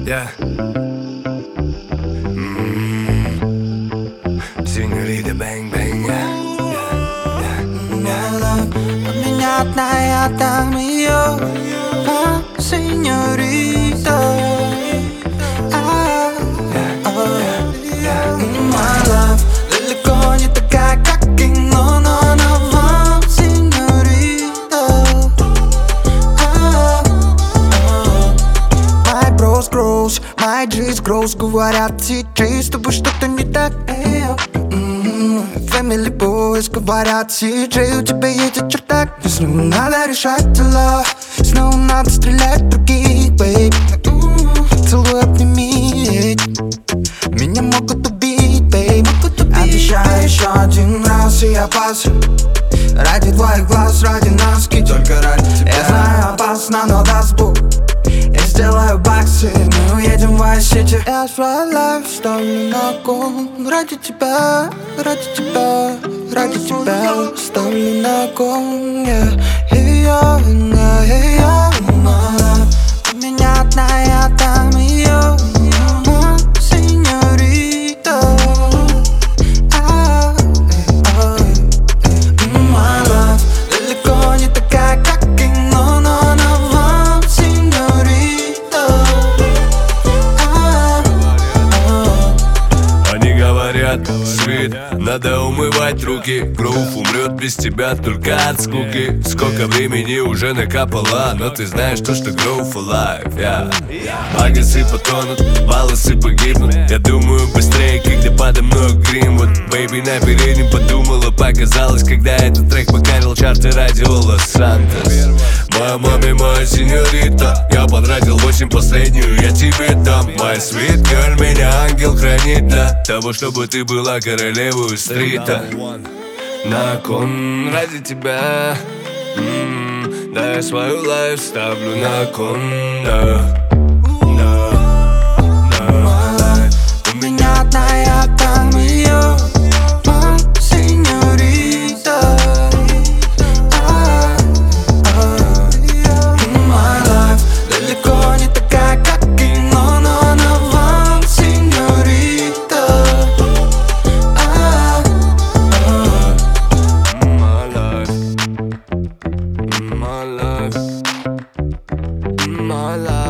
Yeah. Сеньорита бэнг-бэнг, yeah. Меня одна, я дам ее, сеньорита. My love далеко не такая, как кино, но она вам, сеньорита. My bros grows, my G's grows. Говорят, CJ, с тобой что-то не так. Family boys говорят, CJ, у тебя едет чердак. Но снова надо решать дела, снова надо стрелять в других, бейб. Целуй, обними, меня могут убить, бейб. Обещаю еще один раз, и я пасу. Ради твоих глаз, ради нас, только ради тебя. Я знаю, опасно, но даст Бог, я сделаю баксы, мы уедем в Vice-City. Я свой лайф ставлю на кон. Ради тебя, ради тебя, ради тебя ставлю на кон. Ее вина, у меня одна, я дам ее, сеньорита. My love далеко не такая, как кино, но она вам, сеньорита. Они говорят, свит, надо умывать руки. Грув умрет без тебя только от скуки. Сколько времени уже накапало, но ты знаешь то, что Groove Alive, yeah. Багасы потонут, волосы погибнут. Я думаю быстрее, когда подо мной Гринвуд. Бэйби на переднем подумала, показалось, когда этот трек покорил чарты радио Лос-Сантос. Моя маме, моя сеньорита, я потратил 8 последнюю, я тебе дам. Моя sweet girl, меня ангел хранит для того, чтобы ты была королевой стрита. На кон ради тебя, да, я свою лайф ставлю на кон, да. У меня одна, я дам ее, сеньорита. My life далеко не такая, как кино, но она вам, сеньорита. My life, my life, my life.